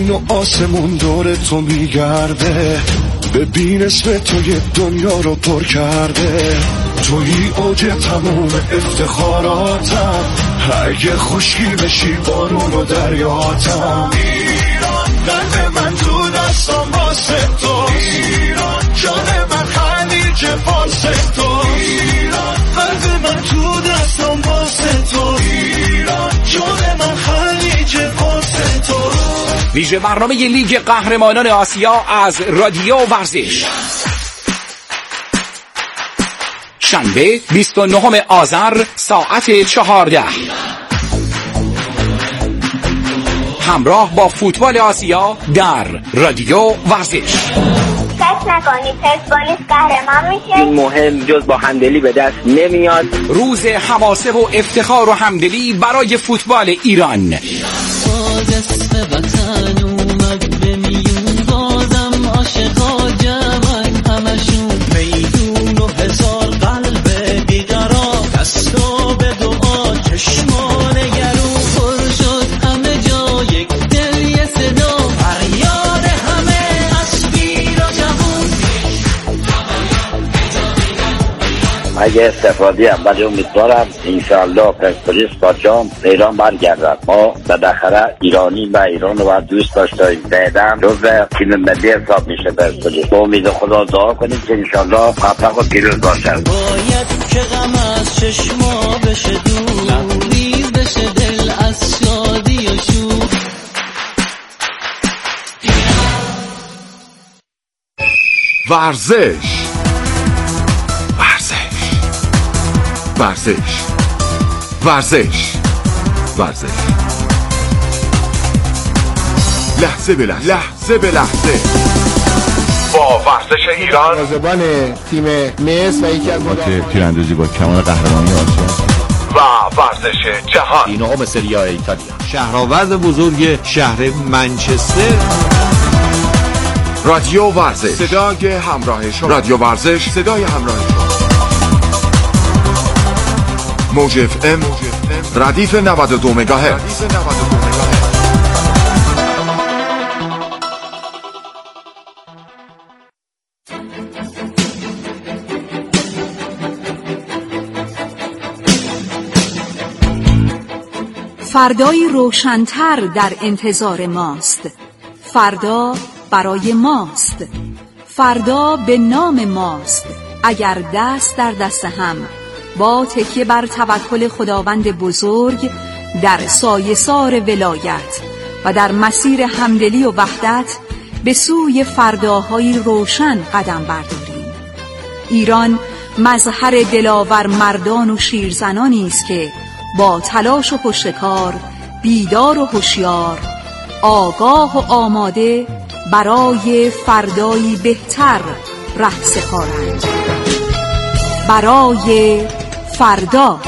زمین و آسمون دور تو میگرده، ببین اسم تو یه دنیا رو پر کرده. توی اوج تموم افتخاراتم، اگه خشکی بشی بارون و دریاتم. ایران قلب من تو دستم واسه تو، ایران جان من خلیج فارس تو، ایران قلب من تو دستم واسه تو، ایران جان من خلیج فارس تو. ویژه برنامه لیگ قهرمانان آسیا از رادیو ورزش، شنبه 29 آذر ساعت 14، همراه با فوتبال آسیا در رادیو ورزش. فکر نکنید پرسپولیس قهرمان میشه. این مهم جز با همدلی به دست نمیاد. روز حماسه و افتخار و همدلی برای فوتبال ایران. اگه استفاده ولی امیدوارم انشاءالله پرسپولیس با جام به ایران برگردد. ما بالاخره ایرانی و ایران رو باید دوست داشتیم. بعداً جزء تیم ملی حساب میشه پرسپولیس. با امید خدا دعا کنیم که انشاءالله موفق و پیروز باشد. باید که غم از چشما بشه دور، لبریز بشه دل از شادی و شور. ورزش ورزش ورزش ورزش، لحظه به لحظه، لحظه به لحظه با ورزش ایران. زبان تیم مصر و یکی از تیراندازی با کمان قهرمانی آسیا و ورزش جهان. اینها سری آ ایتالیا. شهرآورد بزرگ شهر منچستر. رادیو ورزش، صدای همراه شما. رادیو ورزش، صدای همراه شما. موج اف ام ردیف 92 مگاهرتز. فردایی روشن‌تر در انتظار ماست. فردا برای ماست. فردا به نام ماست. اگر دست در دست هم با تکیه بر توکل خداوند بزرگ در سایه‌سار ولایت و در مسیر همدلی و وحدت به سوی فرداهای روشن قدم برداریم. ایران مظهر دلاور مردان و شیرزنانی است که با تلاش و پشتکار، بیدار و هوشیار، آگاه و آماده برای فردایی بهتر ره سپارند. برای فردا.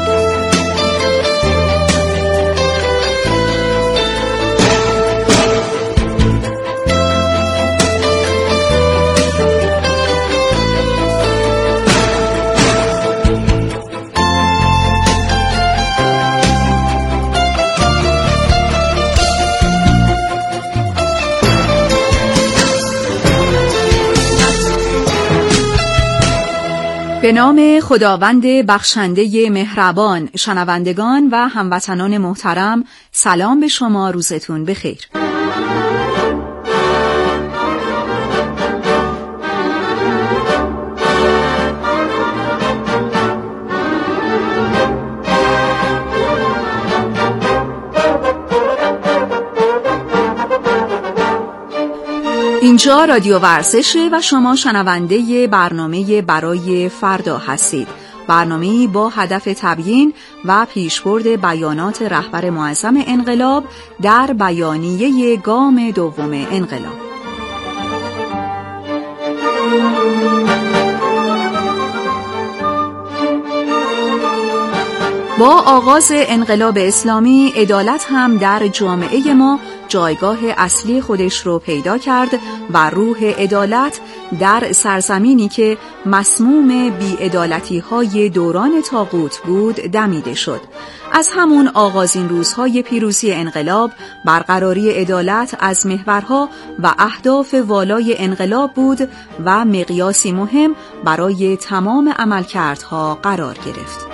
به نام خداوند بخشنده مهربان. شنوندگان و هموطنان محترم، سلام به شما، روزتون بخیر. اینجا رادیو ورزشه و شما شنونده برنامه برای فردا هستید. برنامه‌ای با هدف تبیین و پیشبرد بیانات رهبر معظم انقلاب در بیانیه گام دوم انقلاب. با آغاز انقلاب اسلامی، عدالت هم در جامعه ما جایگاه اصلی خودش رو پیدا کرد و روح عدالت در سرزمینی که مسموم بی‌عدالتی‌های دوران طاغوت بود دمیده شد. از همون آغازین روزهای پیروزی انقلاب برقراری عدالت از محورها و اهداف والای انقلاب بود و مقیاسی مهم برای تمام عملکردها قرار گرفت.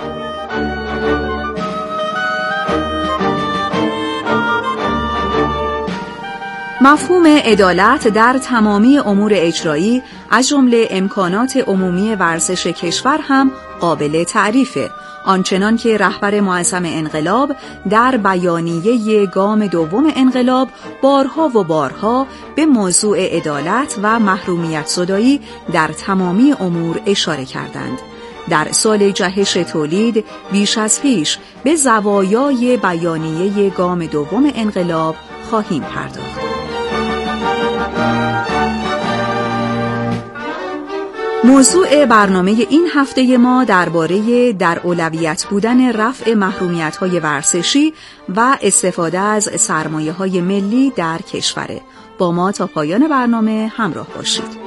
مفهوم عدالت در تمامی امور اجرایی از جمله امکانات عمومی ورزش کشور هم قابل تعریفه، آنچنان که رهبر معظم انقلاب در بیانیه گام دوم انقلاب بارها و بارها به موضوع عدالت و محرومیت زدایی در تمامی امور اشاره کردند. در سال جهش تولید بیش از پیش به زوایای بیانیه گام دوم انقلاب خواهیم پرداخت. موضوع برنامه این هفته ما درباره در اولویت بودن رفع محرومیت‌های ورزشی و استفاده از سرمایه‌های ملی در کشوره. با ما تا پایان برنامه همراه باشید.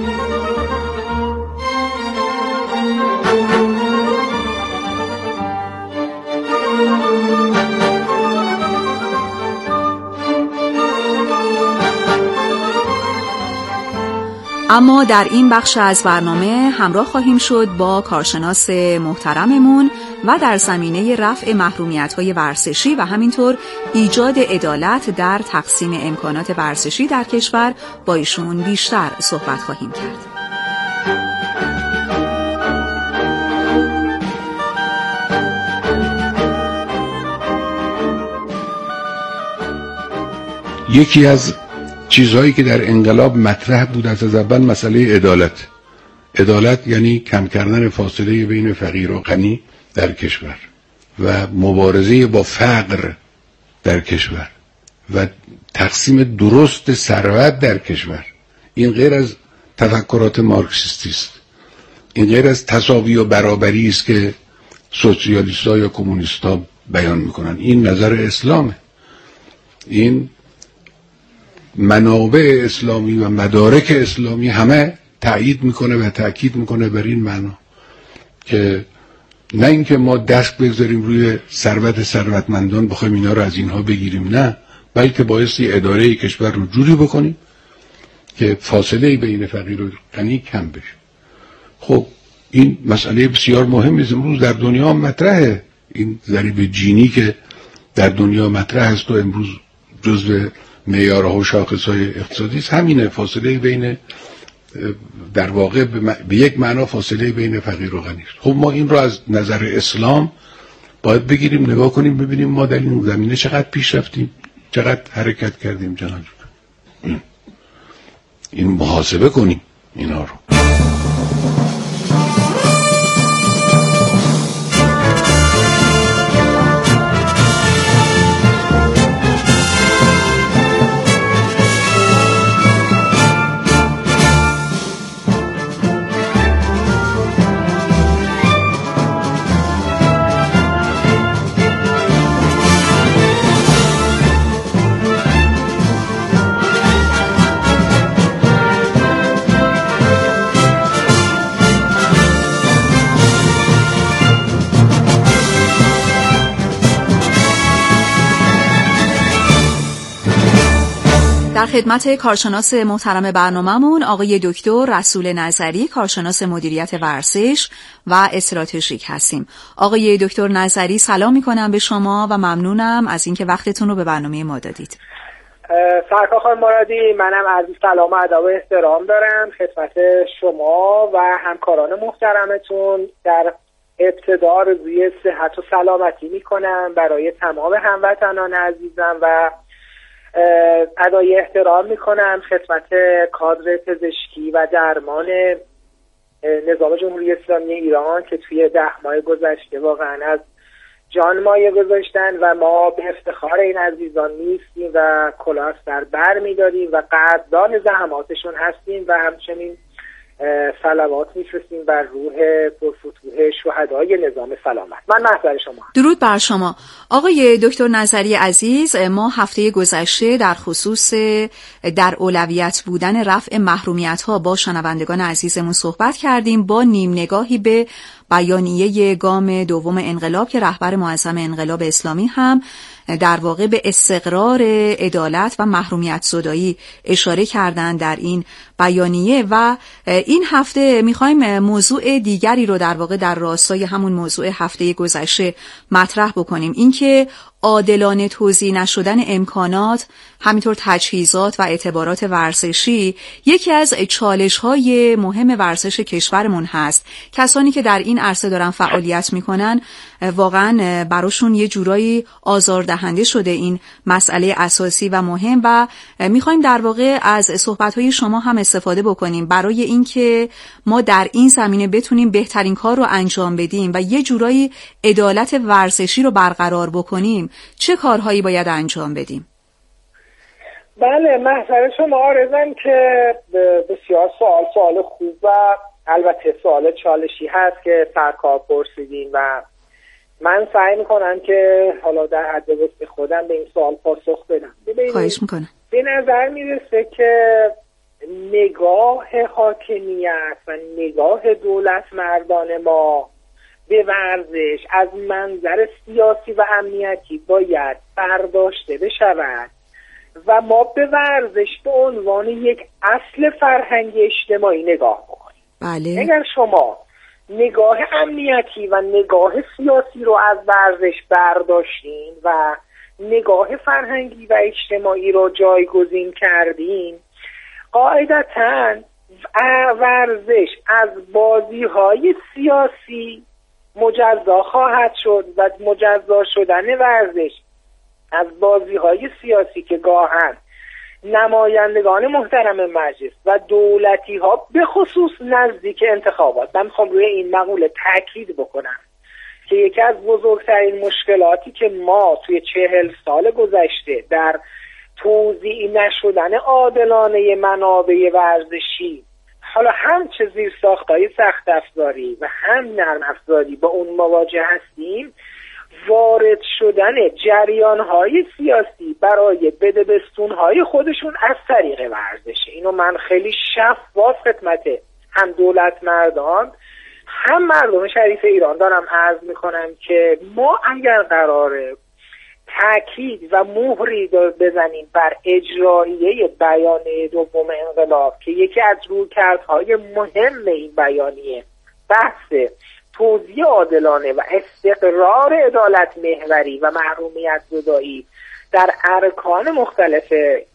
اما در این بخش از برنامه همراه خواهیم شد با کارشناس محترممون و در زمینه رفع محرومیت‌های ورزشی و همینطور ایجاد عدالت در تقسیم امکانات ورزشی در کشور با ایشون بیشتر صحبت خواهیم کرد. یکی از چیزهایی که در انقلاب مطرح بود از اول مسئله عدالت. عدالت یعنی کم کردن فاصله بین فقیر و غنی در کشور و مبارزه با فقر در کشور و تقسیم درست ثروت در کشور. این غیر از تفکرات مارکسیستی است، این غیر از تساوی و برابری است که سوسیالیست‌ها یا کمونیست‌ها بیان میکنن. این نظر اسلامه. این منابع اسلامی و مدارک اسلامی همه تأیید میکنه و تأکید میکنه بر این معنا که نه اینکه ما دست بگذاریم روی ثروتمندان بخوایم اینا رو از اینها بگیریم، نه، بلکه بایستی اداره کشور رو جوری بکنیم که فاصله بین فقیر و غنی کم بشه. خب این مسئله بسیار مهمی است، امروز در دنیا هم مطرحه. این ضریب جینی که در دنیا مطرح است و امروز جزو معیارها و شاخصهای اقتصادی است، همینه، فاصله بین، در واقع به یک معنا فاصله بین فقیر و غنی است. خب ما این رو از نظر اسلام باید بگیریم نگاه کنیم ببینیم ما در این زمینه چقدر پیش رفتیم، چقدر حرکت کردیم. جناب این محاسبه کنیم اینا رو. در خدمت کارشناس محترم برنامه‌مون آقای دکتر رسول نظری، کارشناس مدیریت ورزش و استراتژیک هستیم. آقای دکتر نظری سلام میکنم به شما و ممنونم از اینکه وقتتون رو به برنامه ما دادید. سرکار خانم مرادی، منم عرض سلام و ادب و احترام دارم خدمت شما و همکاران محترمتون. در ابتدا آرزوی صحت و سلامتی میکنم برای تمام هموطنان عزیزم و ادای احترام میکنم خدمت کادر پزشکی و درمان نظام جمهوری اسلامی ایران که توی 10 ماه گذشته واقعا از جان مایه گذاشتن و ما به افتخار این عزیزان نیستیم و کلاه سر بر میداریم و قدردان زحماتشون هستیم و همچنین صلوات میفرستیم بر روح پرفتوح شهدای نظام سلامت. من محضر شما. درود بر شما آقای دکتر نظری عزیز. ما هفته گذشته در خصوص در اولویت بودن رفع محرومیت ها با شنوندگان عزیزمون صحبت کردیم با نیم نگاهی به بیانیه گام دوم انقلاب که رهبر معظم انقلاب اسلامی هم در واقع به استقرار عدالت و محرومیت زدایی اشاره کردن در این بیانیه. و این هفته میخوایم موضوع دیگری رو در واقع در راستای همون موضوع هفته گذشته مطرح بکنیم، اینکه عادلانه توزیع نشدن امکانات، همینطور تجهیزات و اعتبارات ورزشی یکی از چالش‌های مهم ورزش کشورمون هست. کسانی که در این عرصه دارن فعالیت میکنن واقعا براشون یه جورایی آزاردهنده شده این مسئله اساسی و مهم و میخوایم در واقع از صحبت‌های شما هم استفاده بکنیم برای اینکه ما در این زمینه بتونیم بهترین کار رو انجام بدیم و یه جورایی عدالت ورزشی رو برقرار بکنیم. چه کارهایی باید انجام بدیم؟ بله، محضر شما آرزم که بسیار سوال خوب و البته سوال چالشی هست که سرکار پرسیدین و من سعی میکنم که حالا در حد وسع خودم به این سوال پاسخ بدم. خواهش میکنم. به نظر میرسه که نگاه حاکمیت و نگاه دولت مردان ما به ورزش از منظر سیاسی و امنیتی باید برداشته بشود و ما به ورزش به عنوان یک اصل فرهنگ اجتماعی نگاه بکنیم. بله. اگر شما نگاه امنیتی و نگاه سیاسی رو از ورزش برداشتین و نگاه فرهنگی و اجتماعی رو جایگزین کردین، قاعدتاً ورزش از بازی‌های سیاسی مجزا خواهد شد و مجزا شدن ورزش از بازی‌های سیاسی که گاهن نمایندگان محترم مجلس و دولتی‌ها به خصوص نزدیک انتخابات، من میخوام روی این مقوله تاکید بکنم که یکی از بزرگترین مشکلاتی که ما توی 40 سال گذشته در توزیع نشدن عادلانه منابع ورزشی، حالا هم چه زیر ساختای سخت افزاری و هم نرم افزاری با اون مواجه هستیم، وارد شدن جریان‌های سیاسی برای بدبستون‌های خودشون از طریق ورزشه. اینو من خیلی شفاف خدمت هم دولت مردان هم مردم شریف ایران دارم عرض میکنم که ما اگر قراره تأکید و مهری بزنیم بر اجراییه بیانیه دوم انقلاب که یکی از رویکردهای مهم این بیانیه بحث توزیع عادلانه و استقرار عدالت محوری و محرومیت زدایی در ارکان مختلف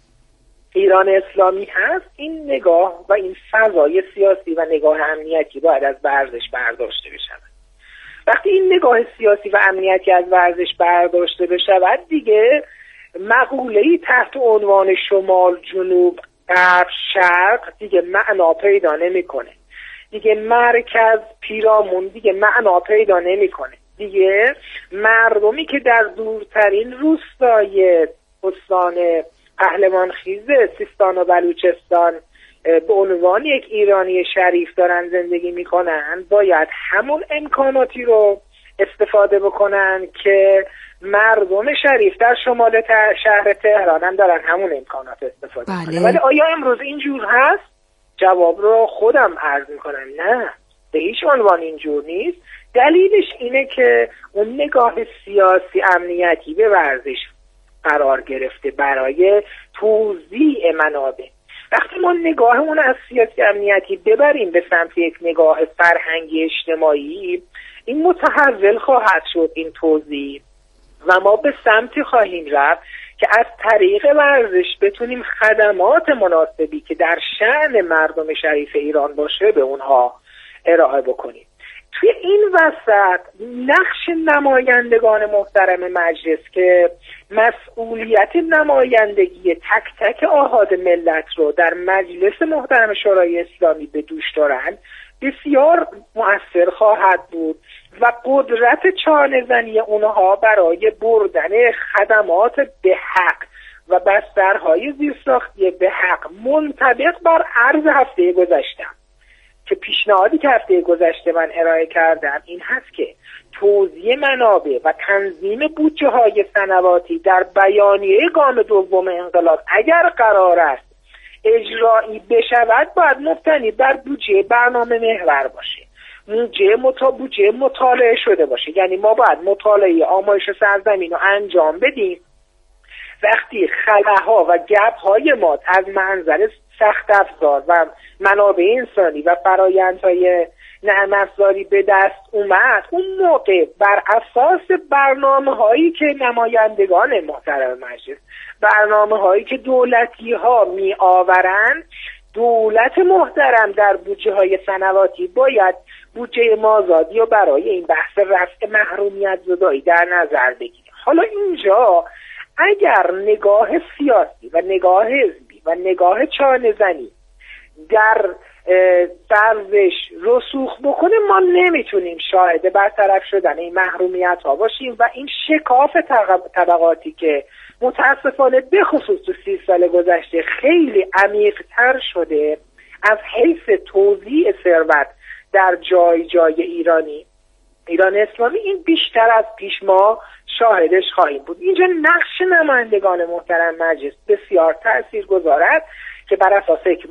ایران اسلامی هست، این نگاه و این فضای سیاسی و نگاه امنیتی باید از ورزش برداشته بشود. وقتی این نگاه سیاسی و امنیتی از ورزش برداشته بشود، دیگه مقوله‌ای تحت عنوان شمال جنوب غرب شرق دیگه معنا پیدا نمی‌کنه. دیگه مرکز پیرامون دیگه معنا پیدا نمی‌کنه. دیگه مردمی که در دورترین روستای استان پهلوانخیز سیستان و بلوچستان به عنوان یک ایرانی شریف دارن زندگی میکنن، باید همون امکاناتی رو استفاده بکنن که مردم شریف در شمال شهر تهران هم دارن همون امکانات استفاده کنن. ولی آیا امروز اینجور هست؟ جواب رو خودم عرض میکنم نه، به هیچ عنوان اینجور نیست. دلیلش اینه که اون نگاه سیاسی امنیتی به ورزش قرار گرفته برای توزیع منابع. وقتی ما نگاهمون از سیاسی امنیتی ببریم به سمت یک نگاه فرهنگی اجتماعی، این متحول خواهد شد این توزیع و ما به سمتی خواهیم رفت که از طریق ورزش بتونیم خدمات مناسبی که در شأن مردم شریف ایران باشه به اونها ارائه بکنیم. توی این وسط نقش نمایندگان محترم مجلس که مسئولیت نمایندگی تک تک آحاد ملت رو در مجلس محترم شورای اسلامی به دوش دارند بسیار مؤثر خواهد بود و قدرت چانه‌زنی اونها برای بردن خدمات به حق و بسترهای زیرساختی به حق منطبق بر عرض هفته گذشته که پیشنهادی که هفته گذشته من ارائه کردم این هست که توزیع منابع و تنظیم بودجه های سنواتی در بیانیه گام دوم انقلاب اگر قرار است اجرایی بشود باید مبتنی بر بودجه برنامه محور باشه، بودجه مطالعه شده باشه. یعنی ما باید مطالعه آمایش سرزمین رو انجام بدیم. وقتی خلاها و گپ‌های ما از منظر سخت افزار و منابع انسانی و فرآیندهای نرم افزاری به دست اومد، اون موقع بر اساس برنامه‌هایی که نمایندگان محترم مجلس، برنامه‌هایی که دولتی‌ها می‌آورند، دولت محترم در بودجه‌های سنواتی باید بودجه مازادی و برای این بحث رفع محرومیت زدایی در نظر بگیره. حالا اینجا اگر نگاه سیاسی و نگاه حزبی و نگاه چانه‌زنی در درزش رسوخ بکنه، ما نمیتونیم شاهد برطرف شدن این محرومیت ها باشیم و این شکاف طبقاتی که متاسفانه به خصوص تو 30 سال گذشته خیلی عمیق‌تر شده از حیث توزیع ثروت در جای ایران اسلامی، این بیشتر از پیش ما شاهدش خواهیم بود. اینجا نقش نمایندگان محترم مجلس بسیار تاثیرگذار است که بر اساس یک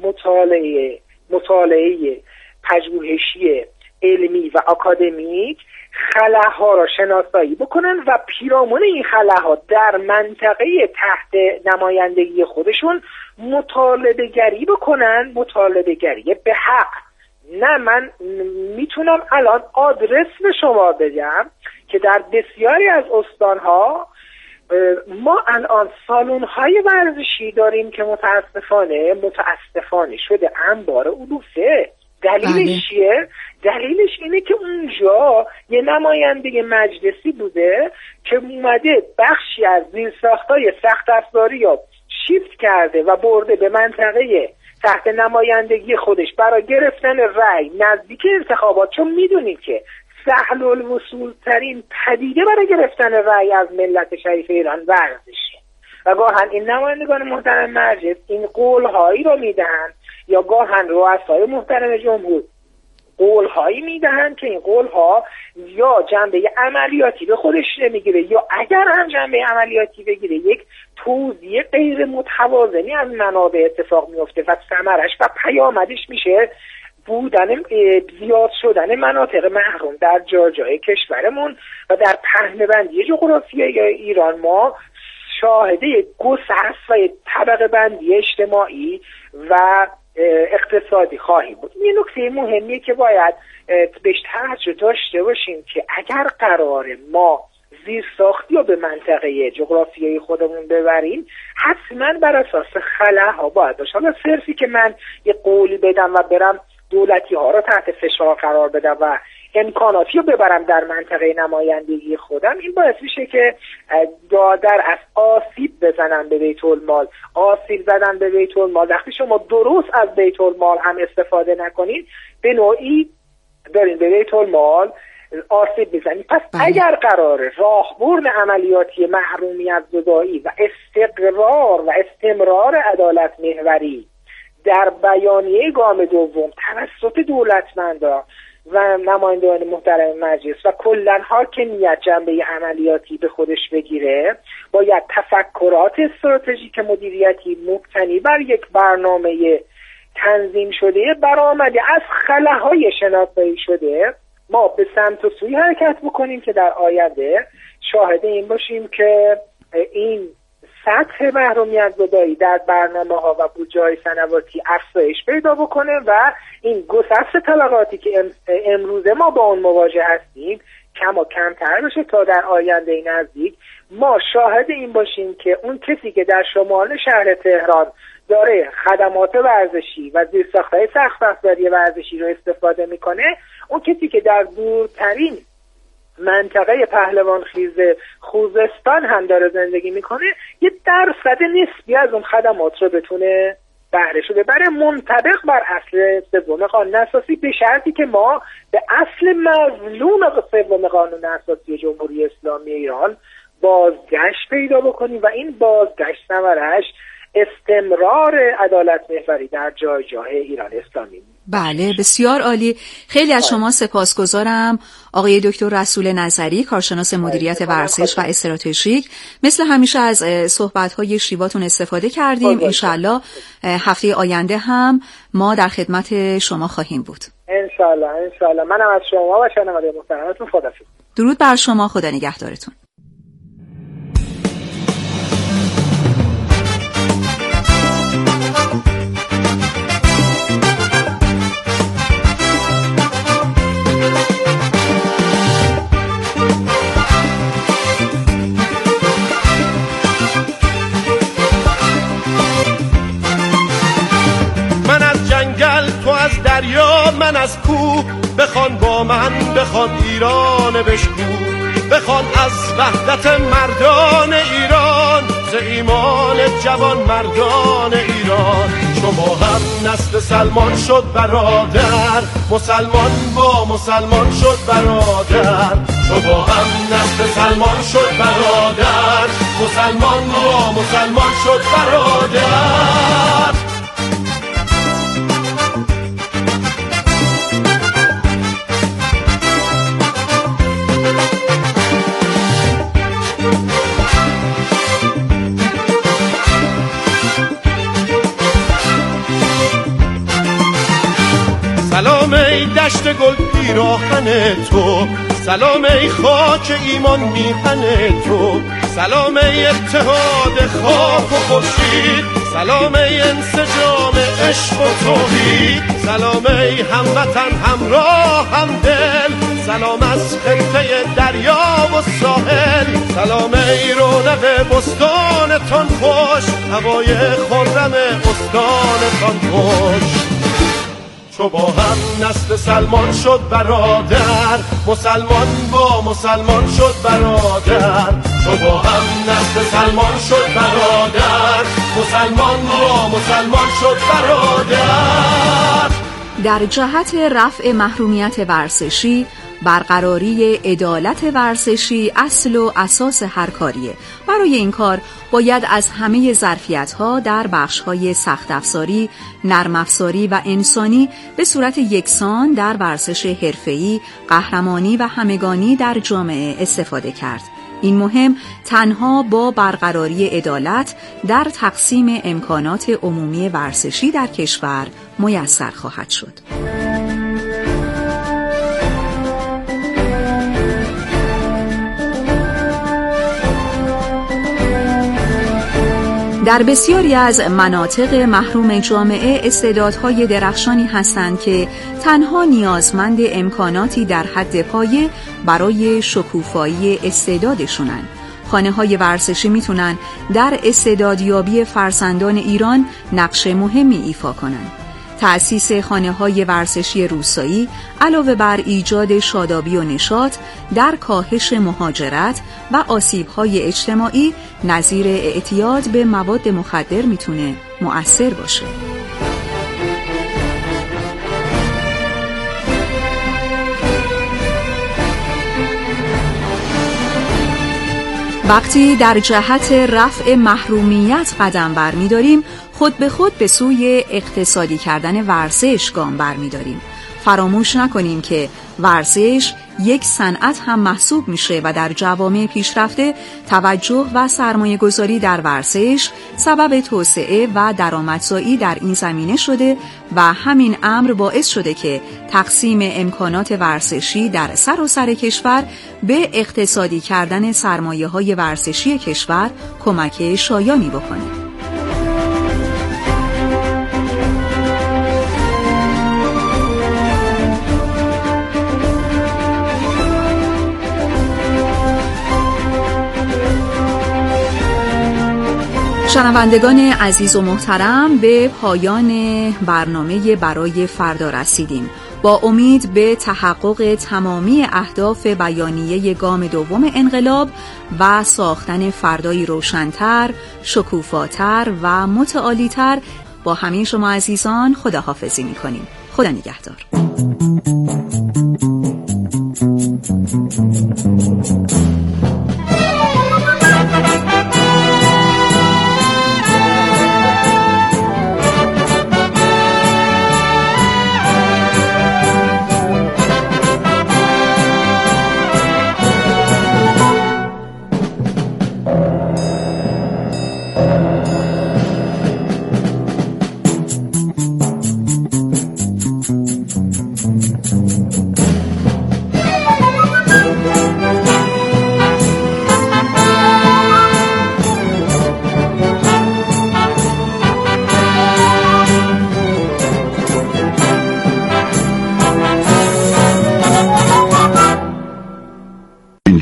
مطالعه پژوهشی علمی و آکادمیک خلاها را شناسایی بکنن و پیرامون این خلاها در منطقه تحت نمایندگی خودشون مطالبه گری بکنن، مطالبه گری به حق. نه، من میتونم الان آدرس به شما بدم که در بسیاری از استانها ما الان سالن‌های ورزشی داریم که متاسفانه شده انبار علوفه. دلیلش چیه؟ دلیلش اینه که اونجا یه نماینده مجلسی بوده که اومده بخشی از زیرساختای سخت افزاری رو شیفت کرده و برده به منطقه تحت نمایندگی خودش برای گرفتن رأی نزدیک انتخابات، چون میدونید که سهل الوصول ترین پدیده برای گرفتن رأی از ملت شریف ایران ورزشه و گاهن این نمایندگان محترم مجلس این قولهایی رو میدهند یا گاهن رؤسای محترم جمهور قولهایی میدهند که این قولها یا جنبه عملیاتی به خودش نمیگیره یا اگر هم جنبه عملیاتی بگیره یک توزیع غیر متوازنی از منابع اتفاق میفته و ثمرش و پیامدش میشه زیاد شدن مناطق محروم در جای کشورمون و در پهنه‌بندی جغرافیایی ایران ما شاهده گسست و طبقه بندی اجتماعی و اقتصادی خواهیم بود. این نکته مهمیه که باید بهش توجه داشته باشیم که اگر قراره ما زیرساختی رو به منطقه جغرافیایی خودمون ببریم، حتما بر اساس خلاها باید باشه. حالا صرفی که من یه قولی بدم و برم دولتی ها رو تحت فشار قرار بدم و امکاناتی رو ببرم در منطقه نمایندگی خودم، این باعث میشه که دادر از آسیب بزنن به بیت المال. آسیب زدن به بیت المال، وقتی شما درست از بیت المال هم استفاده نکنید، به نوعی دارین به بیت المال آسیب میزنید. پس اگر قراره راهبرد عملیاتی محرومیت زدایی و استقرار و استمرار عدالت محوری در بیانیه گام دوم توسط دولتمندان و نمایندگان محترم مجلس و کلاً حاکمیت جنبه عملیاتی به خودش بگیره، باید تفکرات استراتژیک مدیریتی مبتنی بر یک برنامه تنظیم شده برآمده از خلاهای شناسایی شده ما به سمت و سوی حرکت بکنیم که در آینده شاهد این باشیم که این سطح محرومیت زدایی در برنامه‌ها و بودجه‌های سنواتی افزایش پیدا بکنه و این گسست طبقاتی که امروزه ما با اون مواجه هستیم کم و کمتر بشه تا در آینده نزدیک ما شاهد این باشیم که اون کسی که در شمال شهر تهران داره خدمات ورزشی و زیرساخت‌های سخت افزاری ورزشی رو استفاده میکنه، اون کسی که در دورترین منطقه پهلوان خیز خوزستان هم داره زندگی میکنه یه درصد نسبی از اون خدمات رو بتونه بهره‌شو ببره منطبق بر اصل سوم قانون اساسی، به شرطی که ما به اصل مظلوم سوم قانون اساسی جمهوری اسلامی ایران بازگشت پیدا بکنیم و این بازگشت ثمرش استمرار عدالت محوری در جای جای ایران اسلامی. بله، بسیار عالی. خیلی از شما سپاسگزارم آقای دکتر رسول نظری، کارشناس مدیریت ورزش و استراتژیک. مثل همیشه از صحبت‌های شیواتون استفاده کردیم. انشالله هفته آینده هم ما در خدمت شما خواهیم بود. انشالله. منم از شما و شنونده محترمتون خداحافظ. درود بر شما، خدا نگهدارتون. من از کوه بخوان با من، بخوان ایران بشکو، بخوان از وحدت مردان ایران، ز ایمان جوان مردان ایران. شما هم نسل سلمان شد برادر، مسلمان با مسلمان شد برادر. شما هم نسل سلمان شد برادر، مسلمان با مسلمان شد برادر. سلام ای دشت گل پیراهن تو، سلام ای خاک ایمان میهن تو، سلام ای اتحاد خاک و خورشید، سلام ای انسجام عشق و توحید، سلام ای هموطن همراه همدل، سلام از خطه دریا و ساحل، سلام ای رونق بستانتان خوش، هوای خرم استانتان خوش. چو با هم نسل سلمان شد برادر، مسلمان با مسلمان شد برادر. چو با هم نسل سلمان شد برادر، مسلمان با مسلمان شد برادر. در جهت رفع محرومیت ورزشی، برقراری عدالت ورزشی اصل و اساس هر کاریه. برای این کار باید از همه ظرفیت‌ها در بخش‌های سخت افزاری، نرم افزاری و انسانی به صورت یکسان در ورزش حرفه‌ای، قهرمانی و همگانی در جامعه استفاده کرد. این مهم تنها با برقراری عدالت در تقسیم امکانات عمومی ورزشی در کشور میسر خواهد شد. در بسیاری از مناطق محروم جامعه استعدادهای درخشانی هستند که تنها نیازمند امکاناتی در حد پایه برای شکوفایی استعدادشونن. خانه‌های ورزشی میتونن در استعدادیابی فرزندان ایران نقش مهمی ایفا کنند. تأسیس خانه‌های ورزشی روستایی علاوه بر ایجاد شادابی و نشاط در کاهش مهاجرت و آسیب‌های اجتماعی نظیر اعتیاد به مواد مخدر میتونه مؤثر باشه. وقتی در جهت رفع محرومیت قدم برمی‌داریم، خود به خود به سوی اقتصادی کردن ورزش گام برمی‌داریم. فراموش نکنیم که ورزش یک صنعت هم محسوب میشه و در جوامع پیشرفته توجه و سرمایه گذاری در ورزش سبب توسعه و درآمدزایی در این زمینه شده و همین امر باعث شده که تقسیم امکانات ورزشی در سراسر کشور به اقتصادی کردن سرمایه‌های ورزشی کشور کمک شایانی بکنه. شنوندگان عزیز و محترم، به پایان برنامه برای فردا رسیدیم. با امید به تحقق تمامی اهداف بیانیه گام دوم انقلاب و ساختن فردایی روشن‌تر، شکوفاتر و متعالی‌تر با همه شما عزیزان خداحافظی می‌کنیم. خدا نگهدار.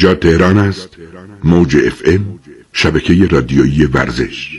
اینجا تهران است. موج FM، شبکه رادیویی ورزش.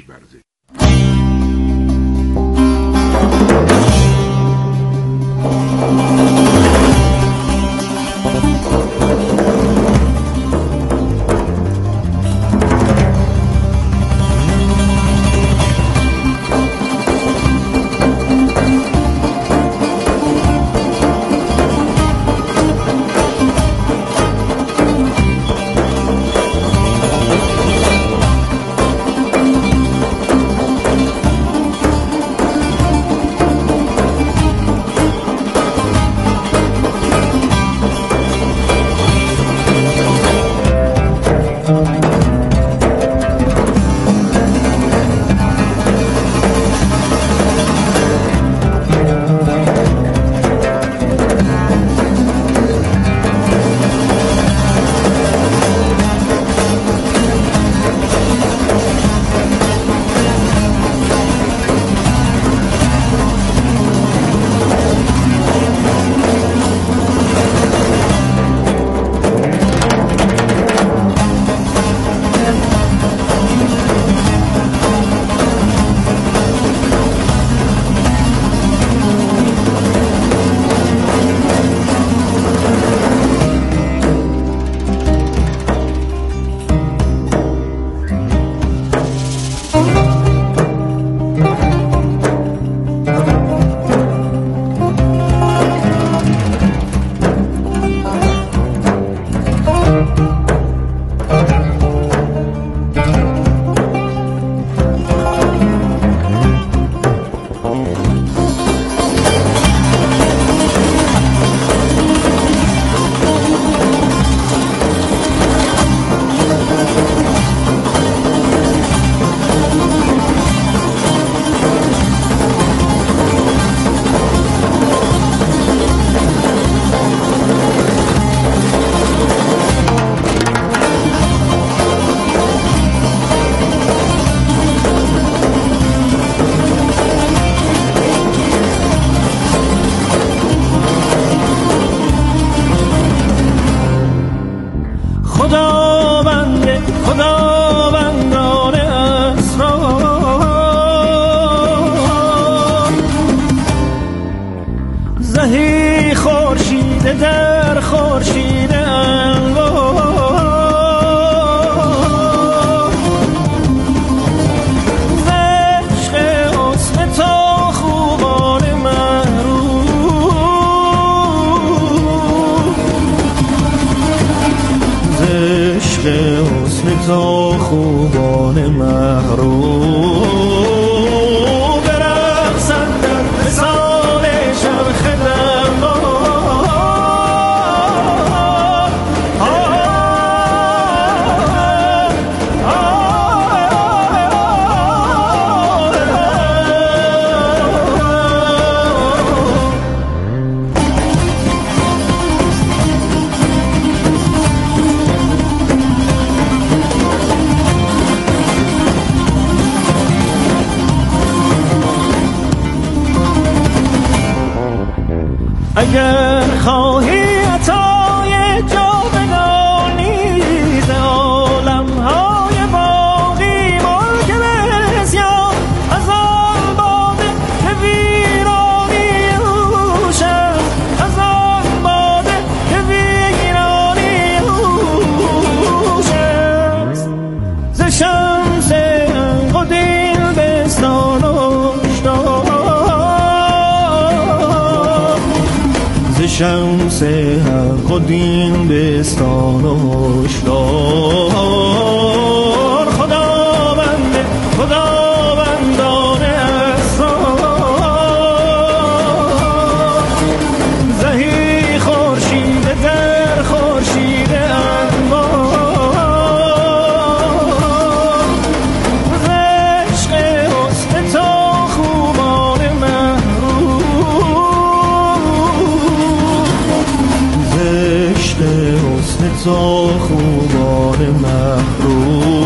اگر خواهی عطای جاودانی ز عالم‌های باقی ملک بسیار از آن باده که ویرانی روش است، از آن باده که ویرانی روش است. ز شمس و دل بستان شمس حق و دین بستان و هشدار خداوندان اسرار زهی خورشید در خورشید انوار ز عشق حسن تو خوبان حسن تو خوبان محروم